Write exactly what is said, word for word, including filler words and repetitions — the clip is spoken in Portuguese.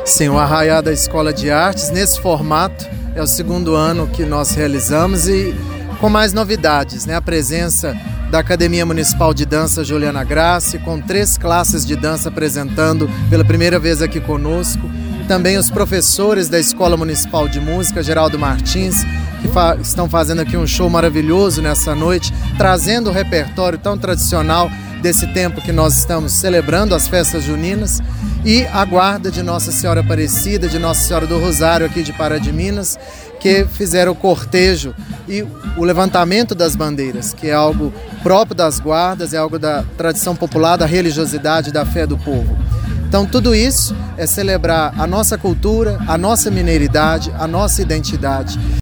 Sim, o Arraiá da Escola de Artes, nesse formato, é o segundo ano que nós realizamos e com mais novidades, né? A presença da Academia Municipal de Dança Juliana Grassi, com três classes de dança apresentando pela primeira vez aqui conosco. Também os professores da Escola Municipal de Música, Geraldo Martins, que fa- estão fazendo aqui um show maravilhoso nessa noite, trazendo o repertório tão tradicional desse tempo que nós estamos celebrando as festas juninas, e a guarda de Nossa Senhora Aparecida, de Nossa Senhora do Rosário aqui de Pará de Minas, que fizeram o cortejo e o levantamento das bandeiras, que é algo próprio das guardas, é algo da tradição popular, da religiosidade, da fé do povo. Então tudo isso é celebrar a nossa cultura, a nossa mineiridade, a nossa identidade.